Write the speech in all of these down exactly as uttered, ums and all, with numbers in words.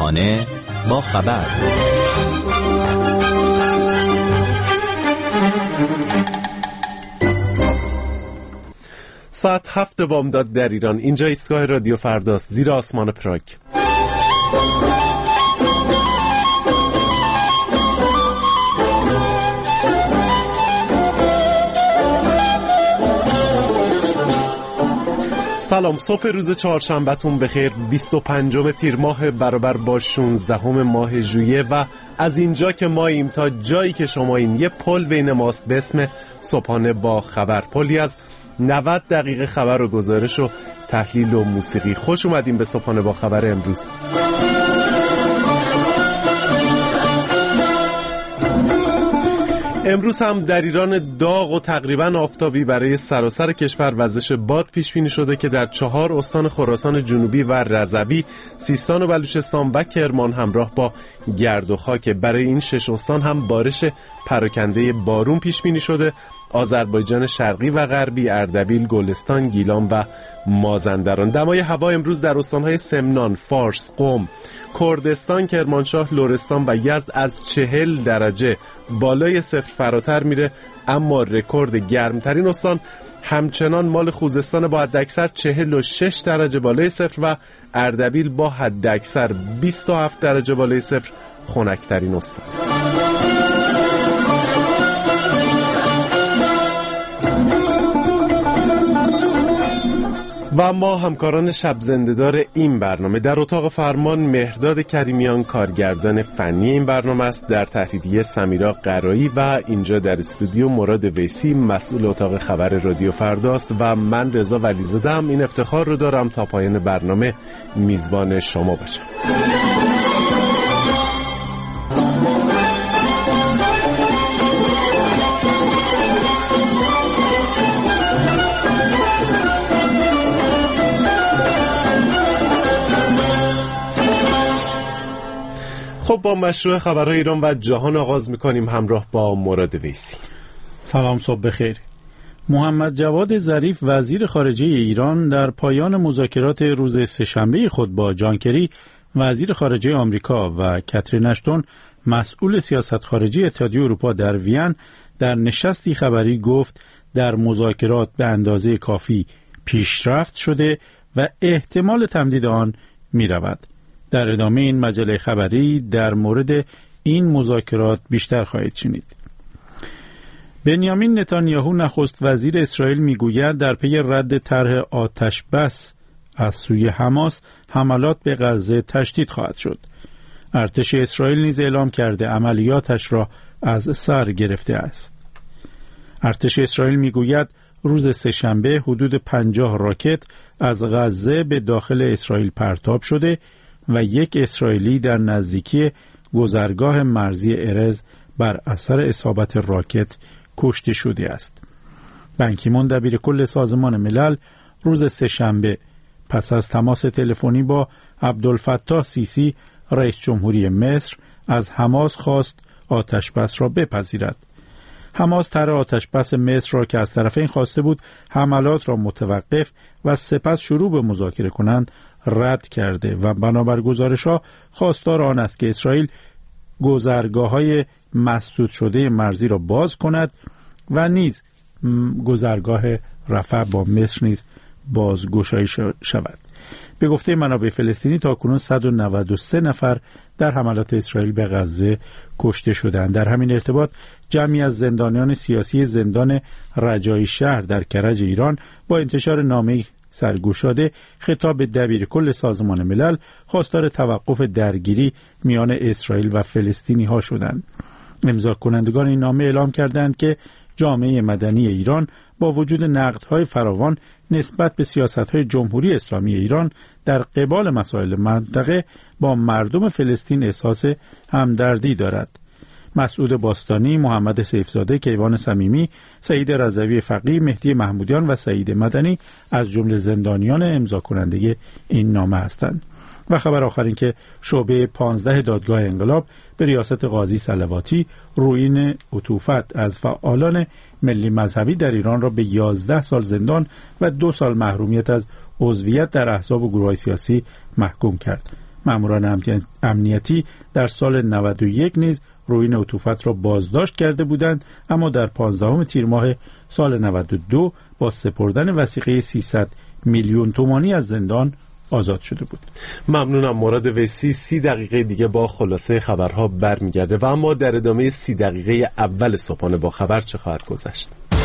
صبحانه با خبر. ساعت هفت بامداد در ایران. اینجا ایستگاه رادیو فرداست، زیر آسمان پراگ. سلام، صبح روز چهارشنبهتون بخیر. بیست و پنجم تیر ماه برابر با شانزدهم ماه ژوئیه و از اینجا که ماییم تا جایی که شماییم یه پل بین ماست به اسم صبحانه با خبر. پلی از نود دقیقه خبر و گزارش و تحلیل و موسیقی. خوش اومدیم به صبحانه با خبر امروز. امروز هم در ایران داغ و تقریباً آفتابی برای سراسر کشور وزش باد پیش بینی شده که در چهار استان خراسان جنوبی و رضوی، سیستان و بلوچستان و کرمان همراه با گرد و خاک. برای این شش استان هم بارش پراکنده بارون پیش بینی شده. آذربایجان شرقی و غربی، اردبیل، گلستان، گیلان و مازندران. دمای هوا امروز در استانهای سمنان، فارس، قم، کردستان، کرمانشاه، لرستان و یزد از چهل درجه بالای صفر فراتر میره، اما رکورد گرمترین استان همچنان مال خوزستان با حداکثر چهل و شش درجه بالای صفر و اردبیل با حداکثر بیست و هفت درجه بالای صفر خنکترین استان. و ما همکاران شب زنده‌دار این برنامه، در اتاق فرمان مهرداد کریمیان کارگردان فنی این برنامه است، در تحریریه سمیرا قرایی و اینجا در استودیو مراد ویسی مسئول اتاق خبر رادیو فرداست و من رضا ولیزاده‌ام این افتخار رو دارم تا پایان برنامه میزبان شما باشم. خب با مشروع خبرهای ایران و جهان آغاز میکنیم همراه با مراد ویسی. سلام، صبح بخیر. محمد جواد ظریف وزیر خارجه ایران در پایان مذاکرات روز سه‌شنبه خود با جان کری وزیر خارجه آمریکا و کاترین اشتون مسئول سیاست خارجی اتحادیه اروپا در وین در نشستی خبری گفت در مذاکرات به اندازه کافی پیشرفت شده و احتمال تمدید آن می رود. در ادامه این مجله خبری در مورد این مذاکرات بیشتر خواهید شنید. بنیامین نتانیاهو نخست وزیر اسرائیل میگوید در پی رد طرح آتش بس از سوی حماس حملات به غزه تشدید خواهد شد. ارتش اسرائیل نیز اعلام کرده عملیاتش را از سر گرفته است. ارتش اسرائیل میگوید روز سه‌شنبه حدود پنجاه راکت از غزه به داخل اسرائیل پرتاب شده و یک اسرائیلی در نزدیکی گذرگاه مرزی ارز بر اثر اصابت راکت کشته شده است. بان کی مون دبیر کل سازمان ملل روز سه‌شنبه پس از تماس تلفنی با عبدالفتاح سیسی رئیس جمهوری مصر از حماس خواست آتشبس را بپذیرد. حماس طرح آتشبس مصر را که از طرفین خواسته بود حملات را متوقف و سپس شروع به مذاکره کنند رد کرده و بنابر گزارش‌ها خواستار آن است که اسرائیل گذرگاه‌های مسدود شده مرزی را باز کند و نیز گذرگاه رفح با مصر نیز بازگشایی شود. به گفته منابع فلسطینی تاکنون صد و نود و سه نفر در حملات اسرائیل به غزه کشته شدند. در همین ارتباط جمعی از زندانیان سیاسی زندان رجایی شهر در کرج ایران با انتشار نامه‌ای سرگشاده خطاب به دبیر کل سازمان ملل خواستار توقف درگیری میان اسرائیل و فلسطینی ها شدند. امضا کنندگان این نامه اعلام کردند که جامعه مدنی ایران با وجود نقدهای فراوان نسبت به سیاست‌های جمهوری اسلامی ایران در قبال مسائل منطقه با مردم فلسطین احساس همدردی دارد. مسعود باستانی، محمد سیفزاده، کیوان صمیمی، سعید رضوی فقیه، مهدی محمودیان و سعید مدنی از جمله زندانیان امضا کننده این نامه هستند. و خبر آخر این که شعبه پانزده دادگاه انقلاب به ریاست قاضی صلواتی رویین عطوفت از فعالان ملی مذهبی در ایران را به یازده سال زندان و دو سال محرومیت از عضویت در احزاب و گروه‌های سیاسی محکوم کرد. ماموران امنیتی در سال نود و یک نیز روین عطوفت را بازداشت کرده بودند، اما در پانزدهم تیر ماه سال نود و دو با سپردن وثیقه سیصد میلیون تومانی از زندان آزاد شده بود. ممنونم مراد ویسی. سی دقیقه دیگه با خلاصه خبرها برمیگرده و اما در ادامه سی دقیقه اول صبحانه با خبر چه خواهد گذشت؟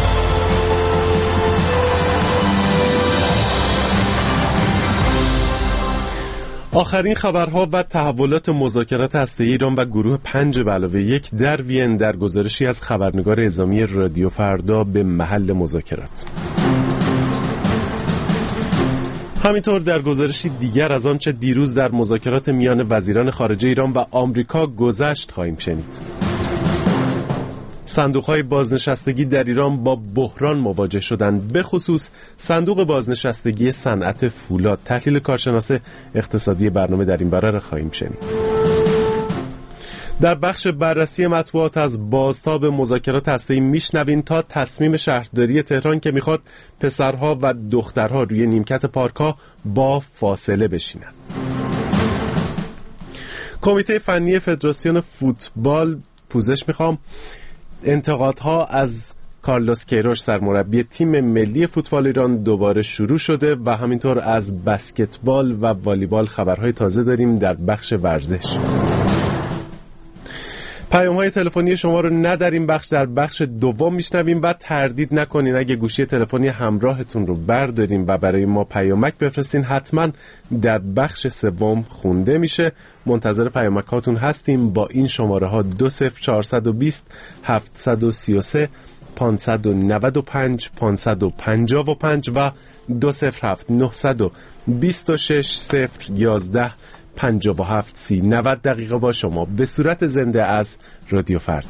آخرین خبرها و تحولات مذاکرات هسته‌ای ایران و گروه پنج به علاوه یک در وین در گزارشی از خبرنگار اعزامی رادیو فردا به محل مذاکرات. همینطور در گزارشی دیگر از آنچه دیروز در مذاکرات میان وزیران خارجه ایران و آمریکا گذشت خواهیم شنید. صندوق‌های بازنشستگی در ایران با بحران مواجه شدند، به خصوص صندوق بازنشستگی صنعت فولاد. تحلیل کارشناس اقتصادی برنامه در این باره را خواهیم شنید. در بخش بررسی مطبوعات از بازتاب مذاکرات هسته‌ای میشنویم تا تصمیم شهرداری تهران که میخواد پسرها و دخترها روی نیمکت پارک‌ها با فاصله بشینند. کمیته فنی فدراسیون فوتبال پوزش میخوام انتقادها از کارلوس کیروش سرمربی تیم ملی فوتبال ایران دوباره شروع شده و همینطور از بسکتبال و والیبال خبرهای تازه داریم در بخش ورزش. پیام‌های تلفنی شما رو نداریم بخش در بخش دوم میشنویم و تردید نکنین اگه گوشی تلفنی همراهتون رو بردارین و برای ما پیامک بفرستین، حتما در بخش سوم خونده میشه. منتظر پیامک هاتون هستیم با این شماره ها دو صفر چهارصد و بیست هفتصد و سی و سه پانصد و نود و پنج پانصد و پنجاه و پنج و دو صفر هفت نهصد و بیست و شش صفر یازده پنجاه و هفت سی. نود دقیقه با شما به صورت زنده از رادیو فردا.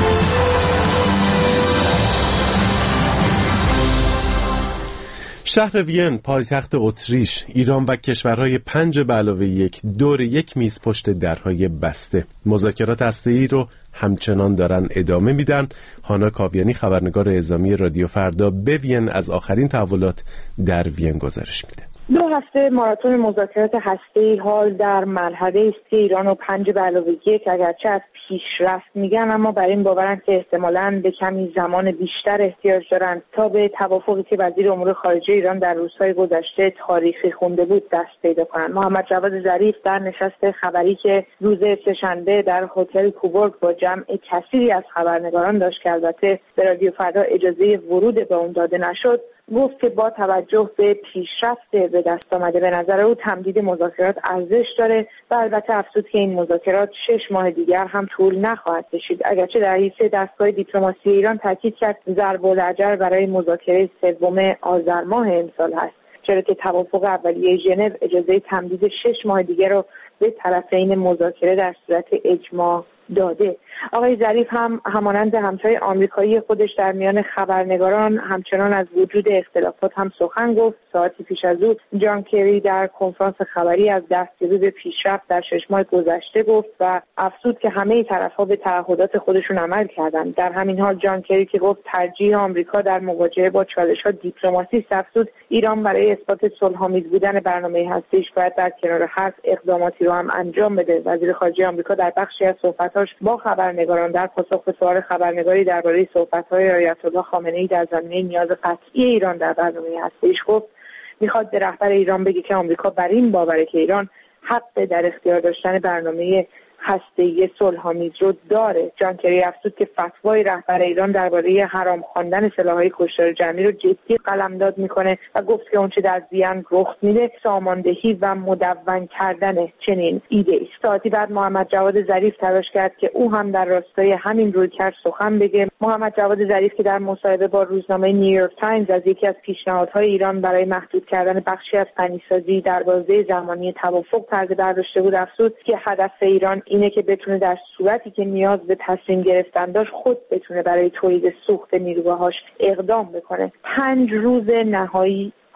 شهر وین پایتخت اتریش، ایران و کشورهای پنج به علاوه یک دور یک میز پشت درهای بسته مذاکرات هسته‌ای رو همچنان دارن ادامه میدن. هانا کاویانی خبرنگار اعزامی رادیو فردا به وین از آخرین تحولات در وین گزارش میده. دو هفته ماراتون مذاکرات هسته‌ای حال در مرحله است که ایران و پنج به علاوه یک اگرچه از پیشرفت میگن، اما بر این باورند که احتمالاً به کمی زمان بیشتر احتیاج دارند تا به توافقی که وزیر امور خارجه ایران در روزهای گذشته تاریخی خونده بود دست پیدا کنند. محمد جواد ظریف در نشست خبری که روز سه‌شنبه در هتل کوبورگ با جمع کثیری از خبرنگاران داشت که البته به رادیو فردا اجازه ورود به اون داده نشد، گفت که با توجه به پیشرفت به دست آمده به نظر او تمدید مذاکرات ارزش داره و البته افزود که این مذاکرات شش ماه دیگر هم طول نخواهد کشید. اگرچه در رئیس دستگاه دیپلماسی ایران تاکید کرد ضرب العجل برای مذاکره سوم آذر ماه امسال هست، چرا که توافق اولیه ژنو اجازه تمدید شش ماه دیگر رو به طرفین مذاکره در صورت اجماع داده. آقای ظریف هم همانند همتای آمریکایی خودش در میان خبرنگاران همچنان از وجود اختلافات هم سخن گفت. ساعتی پیش از او جان کری در کنفرانس خبری از دستیابی به پیشرفت در شش ماه گذشته گفت و افزود که همه طرف‌ها به تعهدات خودشون عمل کردند. در همین حال جان کری که گفت ترجیح آمریکا در مواجهه با چالش‌ها دیپلماسی است، افزود ایران برای اثبات صلح‌آمیز بودن برنامه هسته‌ایش باید در کنار حرف اقداماتی رو هم انجام بده. وزیر خارجه آمریکا در بخشی از صحبت‌هاش با خبرنگاران در پاسخ به سوال خبرنگاری درباره صحبت‌های آیت الله خامنه‌ای در زمینه نیاز قطعی ایران در برنامه هسته‌ایش گفت میخواد به رهبر ایران بگه که آمریکا بر این باوره که ایران حق در اختیار داشتن برنامه هسته‌ای صلح‌آمیز رو داره. جان کری افزود که فتوای رهبر ایران درباره حرام خواندن سلاح‌های کشتار جمعی رو جدی قلمداد میکنه و گفت که اونچه در وین رخ میده ساماندهی و مدون کردن چنین ایده است. ساعتی بعد محمد جواد ظریف تلاش کرد که او هم در راستای همین رویکرد سخن بگه. محمد جواد ظریف که در مصاحبه با روزنامه نیویورک تایمز از یکی از پیشنهادهای ایران برای محدود کردن بخشی از غنیسازی در بازه زمانی توافق پرده برداشته بود، افزود که هدف ایران اینه که بتونه در صورتی که نیاز به تصمیم گرفتن داشت خود بتونه برای تولید سوخت نیروگاهاش اقدام بکنه. پنج روز نهایی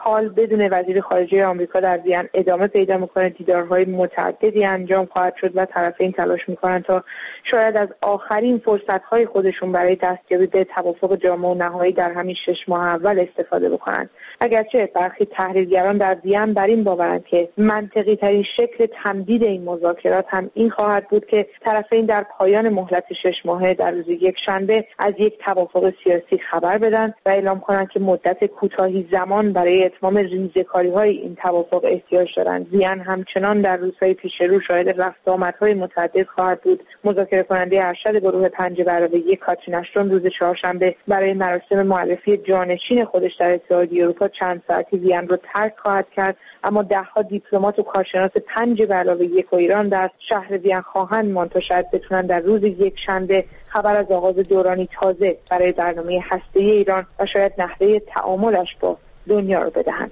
حال بدون وزیر خارجه آمریکا در وین ادامه پیدا میکنه. دیدارهای متعددی انجام خواهد شد و طرفین تلاش میکنن تا شاید از آخرین فرصتهای خودشون برای دستیابی به توافق جامع و نهایی در همین شش ماه اول استفاده بکنن. اگرچه برخی تحلیلگران در وین بر این باورند که منطقی ترین شکل تمدید این مذاکرات هم این خواهد بود که طرفین در پایان مهلت شش ماهه در روز یک شنبه از یک توافق سیاسی خبر بدن و اعلام کنند که مدت کوتاهی زمان برای اتمام ریزه‌کاری‌های این توافق احتیاج دارند. وین همچنان در روزهای پیش رو شاهد رفت آمدهای متعدد خواهد بود. مذاکره کننده ارشد گروه پنج به علاوه یک کاترین اشتون روز چهارشنبه برای مراسم معرفی جانشین خودش در اتحادیه اروپا چند ساعتی وین رو ترک خواهد کرد، اما دهها دیپلمات و کارشناس پنج به علاوه یک و ایران در شهر وین خواهند ماند تا شاید بتونن در روز یک شنبه خبر از آغاز دورانی تازه برای برنامه هسته‌ای ایران و شاید نحوه تعاملش با دنیا رو بدهند.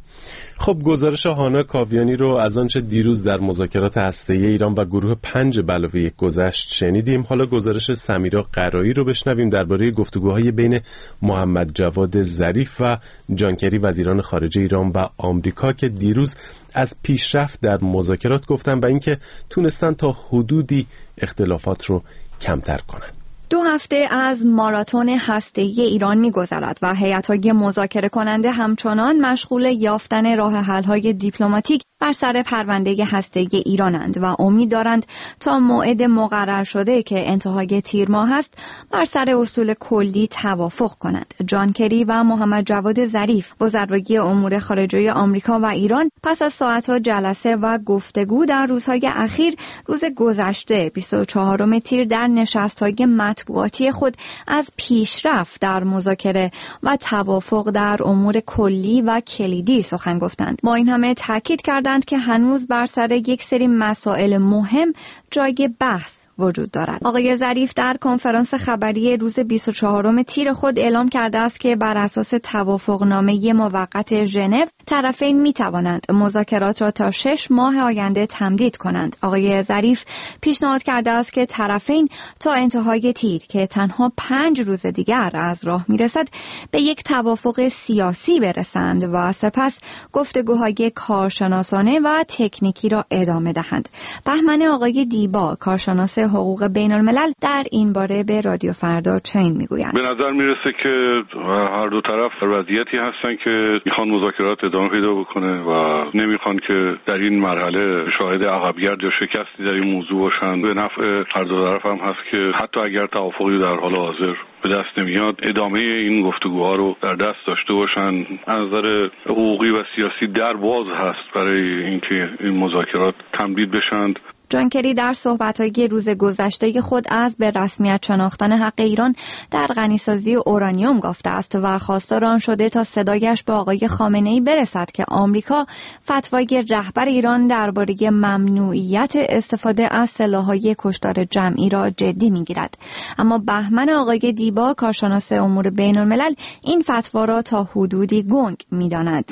خب گزارش هانا کاویانی رو از آنچه دیروز در مذاکرات هسته‌ای ایران و گروه پنج به علاوه یک گذشت شنیدیم. حالا گزارش سمیرا قرایی رو بشنویم درباره گفتگوهای بین محمد جواد ظریف و جان کری وزیران خارجه ایران و آمریکا که دیروز از پیشرفت در مذاکرات گفتن و اینکه تونستن تا حدودی اختلافات رو کمتر کنن. دو هفته از ماراتون هسته‌ای ایران می‌گذرد و هیئت‌های مذاکره کننده همچنان مشغول یافتن راه حل‌های دیپلماتیک بر سر پرونده هسته‌ای ایرانند و امید دارند تا موعد مقرر شده که انتهای تیر ماه است بر سر اصول کلی توافق کنند. جان کری و محمد جواد ظریف وزرای امور خارجه آمریکا و ایران پس از ساعت‌ها جلسه و گفتگو در روزهای اخیر روز گذشته بیست و چهارم تیر در نشست‌های مطبوعاتی خود از پیشرفت در مذاکره و توافق در امور کلی و کلیدی سخن گفتند. با این همه تاکید کردند که هنوز بر سر یک سری مسائل مهم جای بحث وجود دارد. آقای ظریف در کنفرانس خبری روز بیست و چهارم تیر خود اعلام کرده است که بر اساس توافقنامه موقت ژنو طرفین می توانند مذاکرات را تا شش ماه آینده تمدید کنند. آقای ظریف پیشنهاد کرده است که طرفین تا انتهای تیر که تنها پنج روز دیگر از راه می رسد به یک توافق سیاسی برسند و سپس گفتگوهای کارشناسانه و تکنیکی را ادامه دهند. بهمن آقای دیبا کارشناس حقوق بین الملل در این باره به رادیو فردا چنین میگویند: به نظر میرسه که هر دو طرف در وضعیتی هستن که میخوان مذاکرات ادامه پیدا بکنه و نمیخوان که در این مرحله شاهد عقبگرد یا شکستی در این موضوع باشن. به نفع هر دو طرف هم هست که حتی اگر توافقی در حال حاضر به دست نمیاد ادامه این گفتگوها رو در دست داشته باشن. از نظر حقوقی و سیاسی در باز هست برای اینکه این مذاکرات تمدید بشن. جان کری در صحبت‌های روز گذشته خود از به رسمیت شناختن حق ایران در غنیسازی اورانیوم گفته است و خواستار آن شده تا صدایش به آقای خامنه‌ای برسد که آمریکا فتوای رهبر ایران درباره ممنوعیت استفاده از سلاح‌های کشتار جمعی را جدی می‌گیرد. اما بهمن آقای دیبا کارشناس امور بین‌الملل این فتوا را تا حدودی گنگ می‌داند.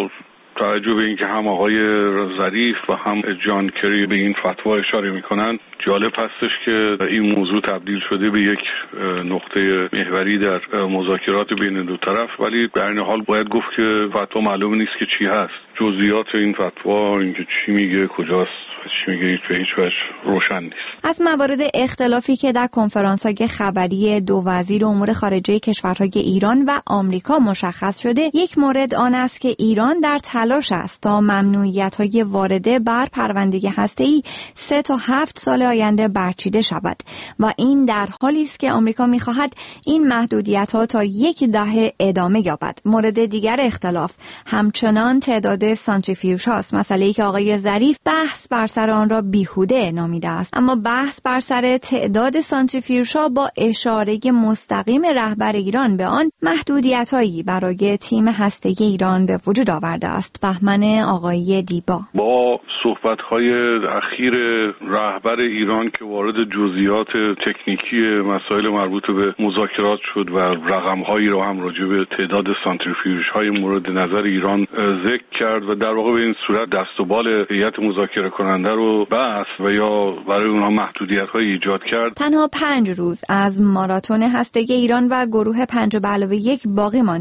توجه به اینکه هم آقای ظریف و هم جان کری به این فتوا اشاره میکنن، جالب هستش که این موضوع تبدیل شده به یک نقطه محوری در مذاکرات بین دو طرف، ولی در این حال باید گفت که فتوا معلوم نیست که چی هست. جزئیات این فتوا، اینکه چی میگه، کجاست، چی میگه، هیچ به هیچ وجه روشن نیست. از موارد اختلافی که در کنفرانس‌های خبری دو وزیر امور خارجه کشورهای ایران و آمریکا مشخص شده، یک مورد آن است که ایران در تلاش است تا ممنوعیت‌های وارده بر پرونده هسته‌ای سه تا هفت سال آینده برچیده شود و این در حالی است که آمریکا می‌خواهد این محدودیت‌ها تا یک دهه ادامه یابد. مورد دیگر اختلاف همچنان تعداد سانتریفیوژهاست، مسئله‌ای که آقای ظریف بحث بر سر آن را بیهوده نامیده است. اما بحث بر سر تعداد سانتریفیوژها با اشاره مستقیم رهبر ایران به آن محدودیت‌هایی برای تیم هسته‌ای ایران به وجود آورده است. بهمن آقای دیبا با صحبت‌های اخیر رهبر ایران که وارد جزئیات تکنیکی مسائل مربوط به مذاکرات شد و رقم‌هایی را هم راجع به تعداد سانتریفیوژهای مورد نظر ایران ذکر کرد و در واقع به این صورت دست و بال هیئت مذاکره کننده رو بست و یا برای اونها محدودیت‌های ایجاد کرد. تنها پنج روز از ماراتون هسته‌ای ایران و گروه پنج به علاوه یک باقی مانده.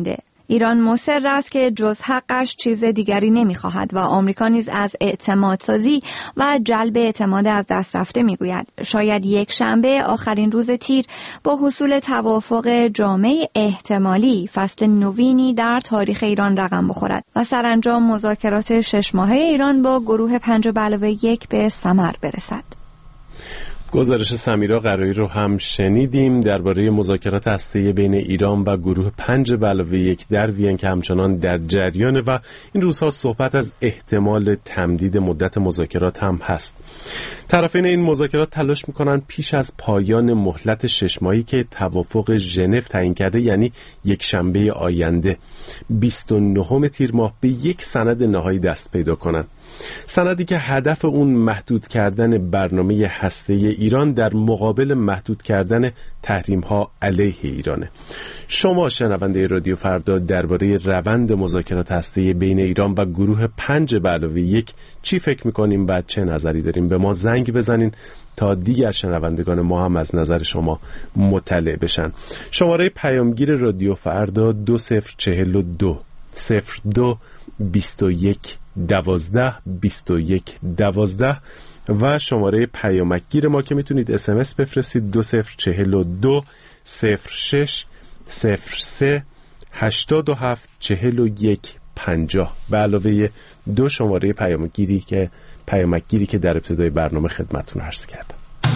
ایران مصر است که جز حقش چیز دیگری نمی‌خواهد و آمریکا نیز از اعتمادسازی و جلب اعتماد از دست رفته می‌گوید. شاید یک شنبه آخرین روز تیر با حصول توافق جامع احتمالی فصل نوینی در تاریخ ایران رقم بخورد و سرانجام مذاکرات شش ماهه ایران با گروه پنج به علاوه یک به ثمر برسد. گزارش سمیرا قرایی رو هم شنیدیم درباره مذاکرات هسته‌ای بین ایران و گروه پنج به علاوه یک در وین که همچنان در جریانه و این روزها صحبت از احتمال تمدید مدت مذاکرات هم هست. طرفین این مذاکرات تلاش میکنن پیش از پایان مهلت شش ماهی که توافق ژنو تعیین کرده، یعنی یک شنبه آینده بیست و نهم تیر ماه، به یک سند نهایی دست پیدا کنن. سندی که هدف اون محدود کردن برنامه هسته‌ای ایران در مقابل محدود کردن تحریم‌ها علیه ایرانه. شما شنونده رادیو فردا درباره روند مذاکرات هسته‌ای بین ایران و گروه پنج به علاوه یک چی فکر می‌کنیم و چه نظری داریم؟ به ما زنگ بزنین تا دیگر شنوندگان ما هم از نظر شما مطلع بشن. شماره پیامگیر رادیو فردا دو صفر چهل و دو صفر دو بیست و یک دوازده بیست و یک دوازده و شماره پیامکگیر ما که میتونید اس ام اس بفرستید دو صفر چهل و دو صفر شش صفر سه هشتاد و هفت چهل و یک پنجاه به علاوه دو شماره پیامگیری که پیامکگیری که در ابتدای برنامه خدمتتون عرض کردم.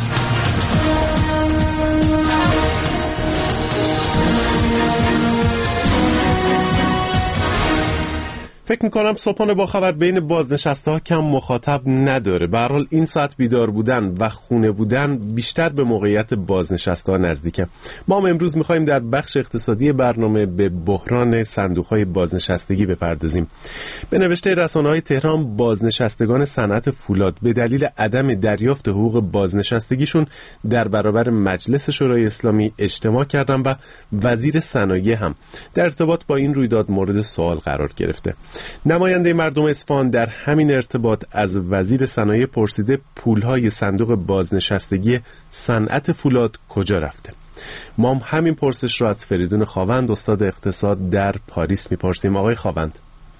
فکر میکنم صبحانه با خبر بین بازنشسته ها کم مخاطب نداره. به هر حال این ساعت بیدار بودن و خونه بودن بیشتر به موقعیت بازنشسته ها نزدیکه. ما هم امروز میخوایم در بخش اقتصادی برنامه به بحران صندوق های بازنشستگی بپردازیم. به نوشته رسانه های تهران، بازنشستگان صنعت فولاد به دلیل عدم دریافت حقوق بازنشستگیشون در برابر مجلس شورای اسلامی اجتماع کردن و وزیر صنایع هم در ارتباط با این رویداد مورد سوال قرار گرفته. نماینده مردم اصفهان در همین ارتباط از وزیر صنایع پرسیده پولهای صندوق بازنشستگی صنعت فولاد کجا رفته. ما هم همین پرسش رو از فریدون خاوند استاد اقتصاد در پاریس میپرسیم. آقای خاوند،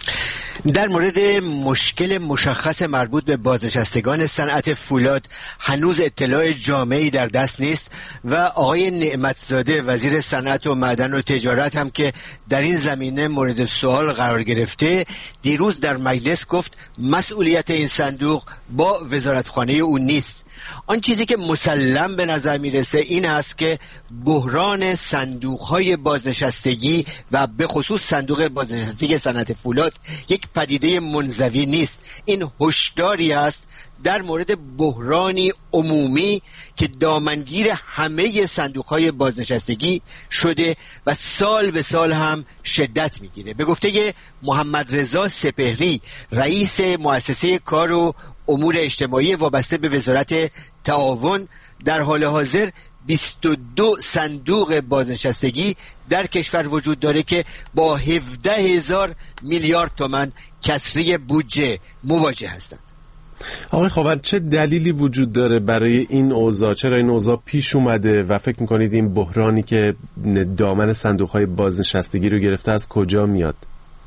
در مورد مشکل مشخص مربوط به بازنشستگان صنعت فولاد هنوز اطلاع جامعی در دست نیست و آقای نعمتزاده وزیر صنعت و معدن و تجارت هم که در این زمینه مورد سوال قرار گرفته، دیروز در مجلس گفت مسئولیت این صندوق با وزارتخانه او نیست. آن چیزی که مسلم به نظر میرسه این است که بحران صندوق‌های بازنشستگی و به خصوص صندوق بازنشستگی صنعت فولاد یک پدیده منزوی نیست. این هشداری است در مورد بحرانی عمومی که دامنگیر همه صندوق‌های بازنشستگی شده و سال به سال هم شدت میگیره. به گفته محمد رضا سپهری رئیس مؤسسه کار و امور اجتماعی وابسته به وزارت تعاون، در حال حاضر بیست و دو صندوق بازنشستگی در کشور وجود داره که با هفده هزار میلیارد تومان کسری بودجه مواجه هستند. آقای خاوند، چه دلیلی وجود داره برای این اوضاع؟ چرا این اوضاع پیش اومده و فکر میکنید این بحرانی که دامن صندوق‌های بازنشستگی رو گرفته از کجا میاد؟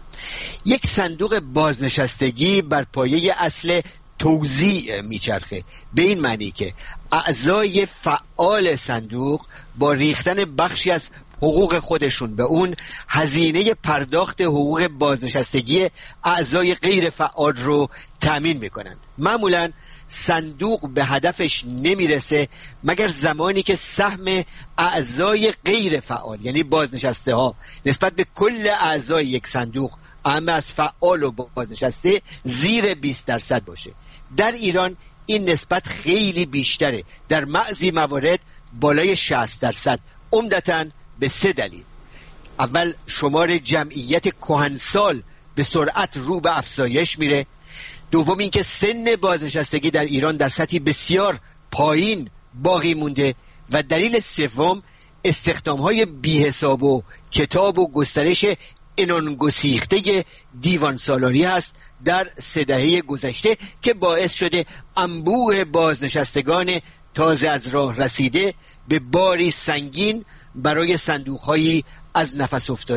یک صندوق بازنشستگی بر پایه اصل توزیع میچرخه، به این معنی که اعضای فعال صندوق با ریختن بخشی از حقوق خودشون به اون هزینه پرداخت حقوق بازنشستگی اعضای غیر فعال رو تامین میکنند. معمولاً صندوق به هدفش نمیرسه مگر زمانی که سهم اعضای غیر فعال یعنی بازنشسته ها نسبت به کل اعضای یک صندوق، اما از فعال و بازنشسته، زیر بیست درصد باشه. در ایران این نسبت خیلی بیشتره، در بعضی موارد بالای شصت درصد، عمدتاً به سه دلیل. اول، شمار جمعیت کهنسال به سرعت رو به افزایش میره. دوم اینکه سن بازنشستگی در ایران در سطحی بسیار پایین باقی مونده و دلیل سوم استخدام‌های بی‌حساب و کتاب و گسترش عنان‌گسیخته دیوان سالاری هست در سه دهه گذشته که باعث شده انبوه بازنشستگان تازه از راه رسیده به باری سنگین برای صندوق‌هایی از نفس افتاده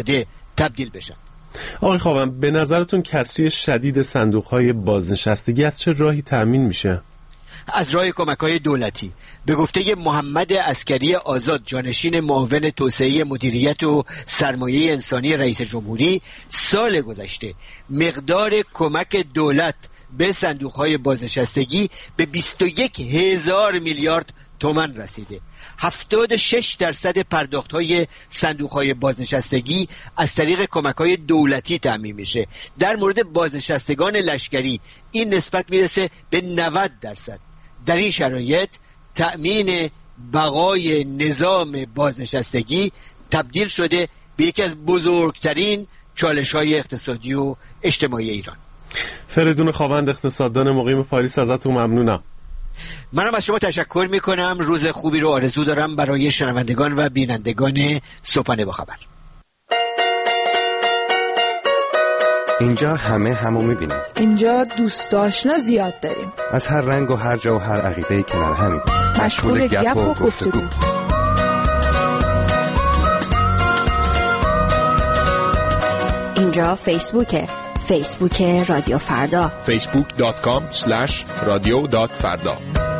تبدیل بشن. آقای خاوند، به نظرتون کسری شدید صندوق‌های بازنشستگی از چه راهی تأمین میشه؟ از راه کمک‌های دولتی. به گفته محمد عسکری آزاد، جانشین معاون توسعه مدیریت و سرمایه انسانی رئیس جمهوری، سال گذشته مقدار کمک دولت به صندوق‌های بازنشستگی به بیست و یک هزار میلیارد تومان رسیده. هفتاد و شش درصد پرداخت‌های صندوق‌های بازنشستگی از طریق کمک‌های دولتی تامین میشه. در مورد بازنشستگان لشکری این نسبت میرسه به نود درصد. در این شرایط تأمین بقای نظام بازنشستگی تبدیل شده به یکی از بزرگترین چالش‌های اقتصادی و اجتماعی ایران. فریدون خاوند، اقتصاددان مقیم پاریس، ازتون ممنونم. منم از شما تشکر میکنم. روز خوبی رو آرزو دارم برای شنوندگان و بینندگان صبحانه با خبر. اینجا همه همو میبینیم. اینجا دوست آشنا زیاد داریم. از هر رنگ و هر جا و هر عقیده کنار همیم. مشغول گپ و گفتگو. اینجا فیسبوکه. فیسبوک رادیو فردا. فیسبوک دات کام اسلش رادیو دات فردا.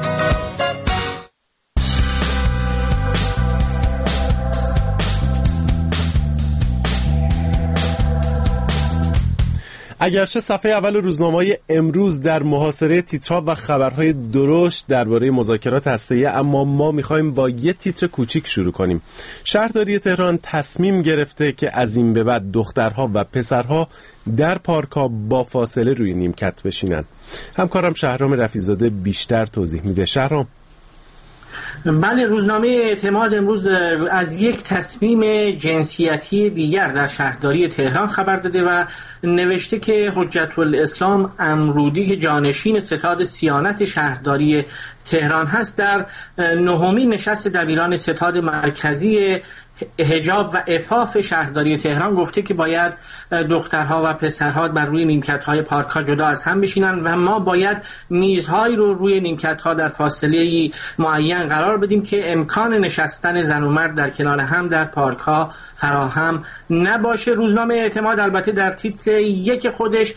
اگرچه صفحه اول روزنامه‌های امروز در محاصره تیترها و خبرهای درشت درباره مذاکرات هسته‌ای، اما ما می‌خوایم با یه تیتر کوچیک شروع کنیم. شهرداری تهران تصمیم گرفته که از این به بعد دخترها و پسرها در پارک‌ها با فاصله روی نیمکت بشینن. همکارم شهرام رفیع‌زاده بیشتر توضیح میده. شهرام. بله، روزنامه اعتماد امروز از یک تصمیم جنسیتی دیگر در شهرداری تهران خبر داده و نوشته که حجت الاسلام امرودی که جانشین ستاد صیانت شهرداری تهران هست، در نهمین نشست دبیران ستاد مرکزی حجاب و عفاف شهرداری تهران گفته که باید دخترها و پسرها بر روی نیمکت‌های پارک‌ها جدا از هم بشینن و ما باید میزهایی رو روی نیمکت‌ها در فاصله معین قرار بدیم که امکان نشستن زن و مرد در کنار هم در پارک‌ها فراهم نباشه. روزنامه اعتماد البته در تیتر یک خودش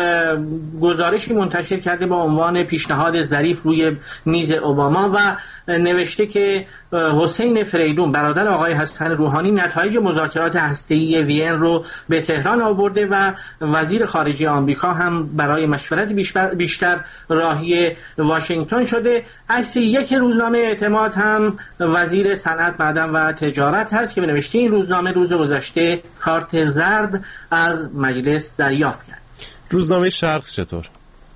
گزارشی منتشر کرده با عنوان پیشنهاد ظریف روی میز اوباما و نوشته که حسین فریدون برادر آقای حسن روحانی نتایج مذاکرات هسته‌ای وین رو به تهران آورده و وزیر خارجه آمریکا هم برای مشورت بیشتر راهی واشنگتن شده. عکس یک روزنامه اعتماد هم وزیر صنعت، معدن و تجارت هست که به نوشته این روزنامه روز گذشته کارت زرد از مجلس دریافت کرد. روزنامه شرق چطور؟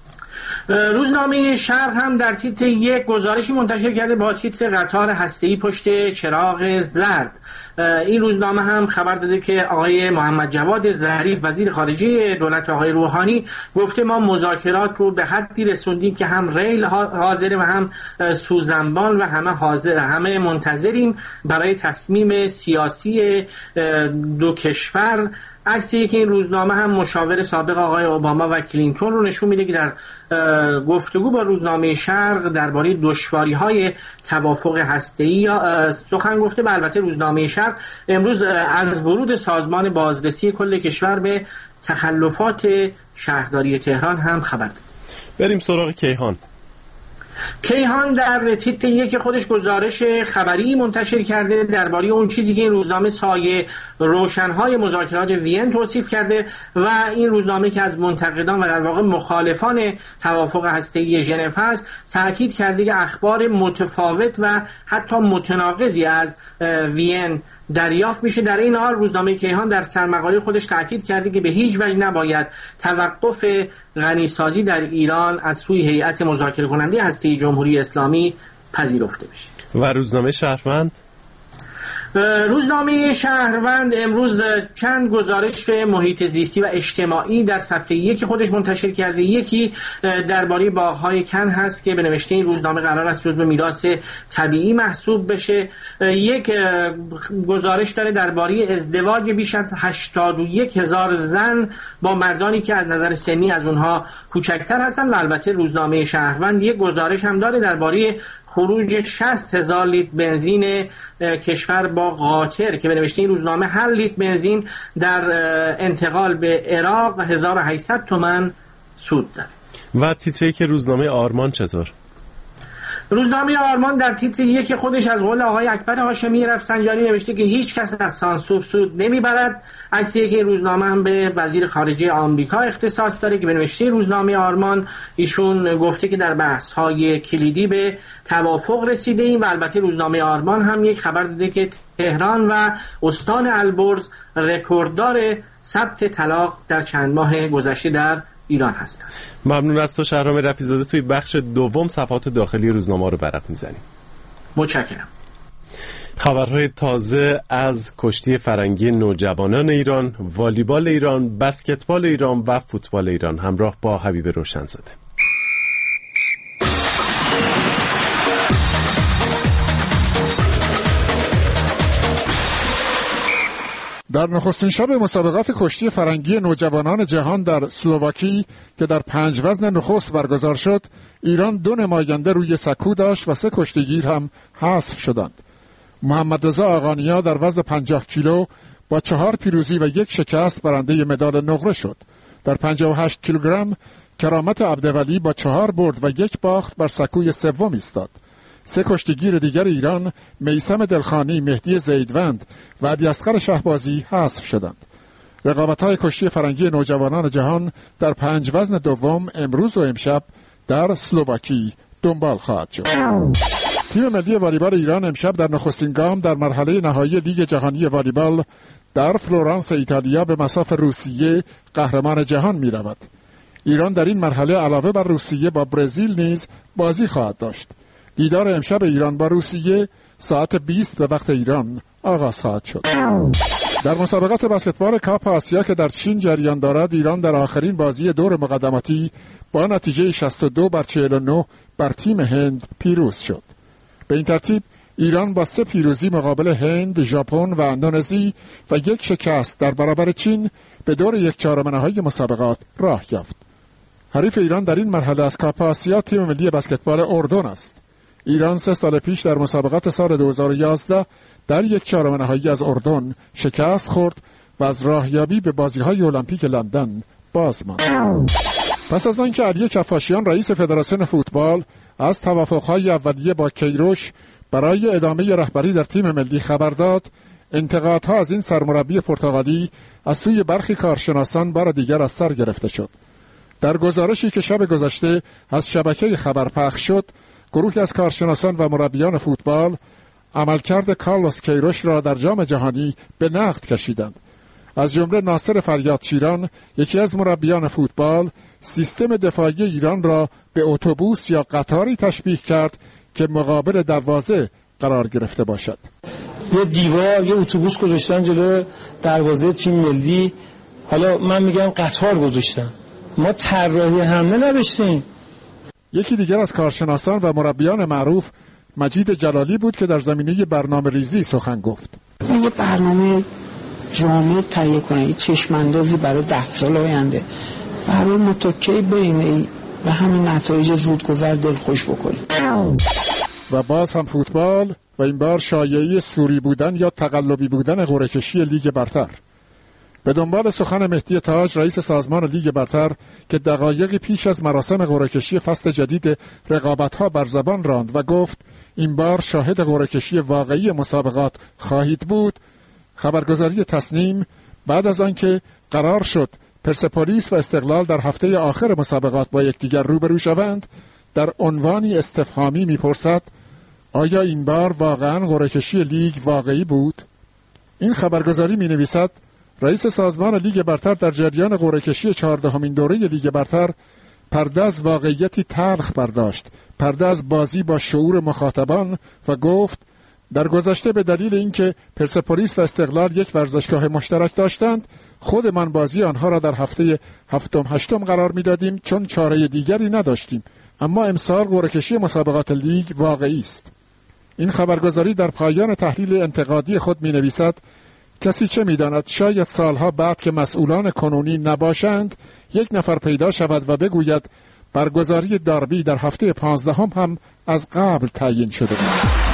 روزنامه شرق هم در تیتر یک گزارشی منتشر کرده با تیتر قطار هسته‌ای پشت چراغ زرد. این روزنامه هم خبر داده که آقای محمد جواد ظریف وزیر خارجه دولت آقای روحانی گفته ما مذاکرات رو به حدی رسوندیم که هم ریل حاضر و هم سوزنبان و همه حاضر، همه منتظریم برای تصمیم سیاسی دو کشور. عکسی که این روزنامه هم مشاور سابق آقای اوباما و کلینتون رو نشون میده که در گفتگو با روزنامه شرق درباره دشواری‌های توافق هسته‌ای سخن گفته. و البته روزنامه شرق امروز از ورود سازمان بازرسی کل کشور به تخلفات شهرداری تهران هم خبر داد. بریم سراغ کیهان. کیهان در تیتر یک خودش گزارش خبری منتشر کرده درباره اون چیزی که این روزنامه سایه روشنهای مذاکرات وین توصیف کرده و این روزنامه که از منتقدان و در واقع مخالفان توافق هسته‌ای ژنو است تاکید کرده که اخبار متفاوت و حتی متناقضی از وین دریافت میشه. در این حال روزنامه کیهان در سرمقاله خودش تاکید کرده که به هیچ وجه نباید توقف غنیسازی در ایران از سوی هیئت مذاکره کننده هسته جمهوری اسلامی پذیرفته بشه. و روزنامه شهروند روزنامه شهروند امروز چند گزارش محیط زیستی و اجتماعی در صفحه یک خودش منتشر کرده. یکی درباره باغ‌های کن هست که به نوشته این روزنامه قرار است جزو میراث طبیعی محسوب بشه. یک گزارش داره درباره ازدواج بیش از هشتاد و یک هزار زن با مردانی که از نظر سنی از اونها کوچکتر هستن و البته روزنامه شهروند یک گزارش هم داره درباره خروج شصت هزار لیتر بنزین کشور با قاطر که به نوشته این روزنامه هر لیتر بنزین در انتقال به عراق هزار و هشتصد تومان سود داره. و تیتری که روزنامه آرمان چطور؟ روزنامه آرمان در تیتر یک خودش از قول آقای اکبر هاشمی رفسنجانی نوشته که هیچ کس از سانسور سود نمیبرد. عکسی که روزنامه هم به وزیر خارجه آمریکا اختصاص داره که به نوشته روزنامه آرمان ایشون گفته که در بحث‌های کلیدی به توافق رسیده ایم و البته روزنامه آرمان هم یک خبر داده که تهران و استان البرز رکورددار ثبت طلاق در چند ماه گذشته در ایران هستند. ممنون از تو شهرام رفیع‌زاده. توی بخش دوم صفحات داخلی روزنامه رو برق میزنیم. متشکرم. خبرهای تازه از کشتی فرنگی نوجوانان ایران، والیبال ایران، بسکتبال ایران و فوتبال ایران همراه با حبیب روشنزاده. در نخستین شب مسابقات کشتی فرنگی نوجوانان جهان در اسلواکی که در پنج وزن نخست برگزار شد، ایران دو نماینده روی سکو داشت و سه کشتیگیر هم حذف شدند. محمد رضا آقانیا در وزن پنجاه کیلو با چهار پیروزی و یک شکست برنده مدال نقره شد. در پنجاه و هشت کیلوگرم کرامت عبدولی با چهار برد و یک باخت بر سکوی سوم ایستاد. سه کشتیگیر دیگر ایران، میثم دلخانی، مهدی زیدوند و علیاصغر شهبازی حذف شدند. رقابت‌های کشتی فرنگی نوجوانان جهان در پنج وزن دوم امروز و امشب در اسلواکی دنبال خواهد شد. تیم ملی والیبال ایران امشب در نخستین گام در مرحله نهایی لیگ جهانی والیبال در فلورانس ایتالیا به مصاف روسیه قهرمان جهان می رود. ایران در این مرحله علاوه بر روسیه با برزیل نیز بازی خواهد داشت. دیدار امشب ایران با روسیه ساعت بیست به وقت ایران آغاز خواهد شد. در مسابقات بسکتبال کاپ آسیا که در چین جریان دارد، ایران در آخرین بازی دور مقدماتی با نتیجه شصت و دو بر چهل و نه بر تیم هند پیروز شد. به این ترتیب ایران با سه پیروزی مقابل هند، ژاپن و اندونزی و یک شکست در برابر چین به دور یک چهارم نهایی مسابقات راه یافت. حریف ایران در این مرحله از کاپ آسیا تیم ملی بسکتبال اردن است. ایران سه سال پیش در مسابقات سال دو هزار و یازده در یک چهارم نهایی از اردن شکست خورد و از راهیابی به بازی‌های المپیک لندن باز ماند. پس از آنکه علی کفاشیان رئیس فدراسیون فوتبال از توافق‌های اولیه با کیروش برای ادامه رهبری در تیم ملی خبر داد، انتقادها از این سرمربی پرتغالی از سوی برخی کارشناسان بار دیگر از سر گرفته شد. در گزارشی که شب گذشته از شبکه خبر پخش شد، گروهی از کارشناسان و مربیان فوتبال عملکرد کارلوس کیروش را در جام جهانی به نقد کشیدند. از جمله ناصر فریادچیران، یکی از مربیان فوتبال، سیستم دفاعی ایران را به اتوبوس یا قطاری تشبیه کرد که مقابل دروازه قرار گرفته باشد. یه دیوار، یه اتوبوس گذاشتن جلو دروازه تیم ملی، حالا من میگم قطار گذاشتن. ما طراحی حمله نداشتیم. یکی دیگر از کارشناسان و مربیان معروف مجید جلالی بود که در زمینه برنامه ریزی سخن گفت. یه برنامه جامع تهیه کنه، یه چشم اندازی برای ده سال آینده، برای متکی بریم و همین نتایج زودگذر دلخوش بکنیم. و باز هم فوتبال و این بار شایعه سوری بودن یا تقلبی بودن قرعه‌کشی لیگ برتر. به دنبال سخن مهدی تاج رئیس سازمان لیگ برتر که دقایقی پیش از مراسم قرعه‌کشی فصل جدید رقابت‌ها بر زبان راند و گفت این بار شاهد قرعه‌کشی واقعی مسابقات خواهید بود، خبرگزاری تصنیم بعد از آنکه قرار شد پرسپولیس و استقلال در هفته آخر مسابقات با یکدیگر روبرو شوند، در عنوانی استفهامی میپرسد آیا این بار واقعاً قرعه‌کشی لیگ واقعی بود؟ این خبرگزاری مینویسد رئیس سازمان لیگ برتر در جریان قرعه‌کشی چهاردهمین دوره لیگ برتر پرده از واقعیتی تلخ برداشت، پرده از بازی با شعور مخاطبان و گفت در گذشته به دلیل اینکه پرسپولیس و استقلال یک ورزشگاه مشترک داشتند، خودمان بازی آنها را در هفته هفتم هشتم قرار میدادیم چون چاره دیگری نداشتیم، اما امسال قرعه‌کشی مسابقات لیگ واقعی است. این خبرگزاری در پایان تحلیل انتقادی خود مینویسد کسی چه میداند شاید سالها بعد که مسئولان کنونی نباشند یک نفر پیدا شود و بگوید برگزاری داربی در هفته پانزدهم هم از قبل تعیین شده بود.